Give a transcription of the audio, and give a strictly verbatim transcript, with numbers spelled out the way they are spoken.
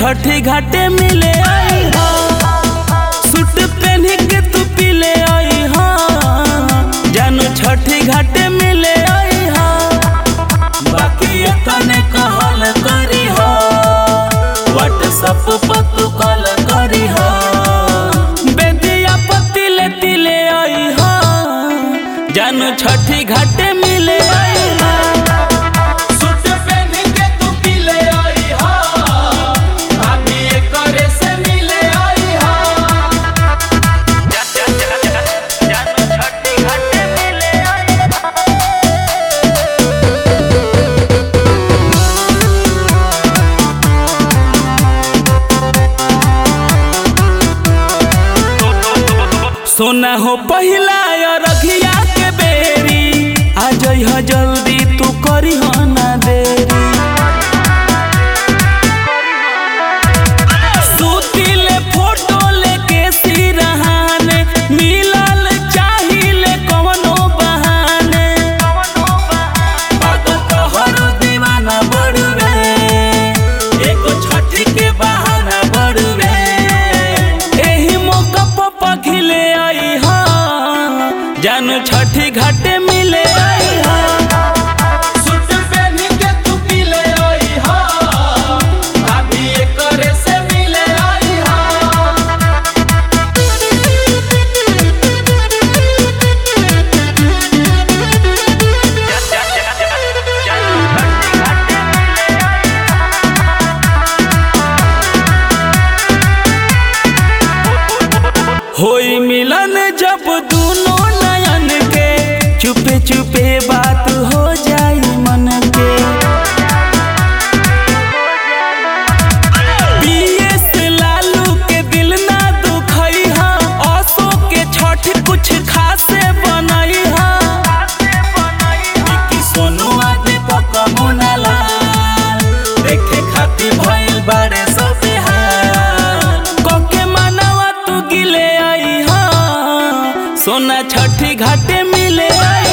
छठी घाटे मिले आई हो, सूट पहन के तू पीले आई हो, जानू छठी घाटे मिले आई हो। बाकी तने कहल करी हो, व्हाट्सएप पर तू कॉल करी हो, बेदिया पतिले तिले आई हो, जानू छठी घाटे मिले आई हो। सोना हो पहिला रघिया के बेरी, आ जइह जल्दी तू करी हो ना देरी। सुतिले फोटो लेके सिरहाने, मिलल चाहिले कवनो बहाने। पागल तोहरो दीवाना बड़ुए, एगो छठी के बहाना बड़ुए, एही मौका पर पखिले जानू छठी घाटे मिले आई हो। सूट पहन के तू पीले आई हो, भाभी एकरे से मिले आई हो। होई मिलन जब दोनों चुपे चुपे बात हो जाई मन के, बीएस लालू के दिल ना दुखई हा, असो के छठ कुछ खासे बनई हा। कि सोनू आदि पकमुना लाल, देखे खाती भइल बाड़े सब हाल, कोके मनवा तू गिले आई हा, सोना छठी घाटे मिले आई।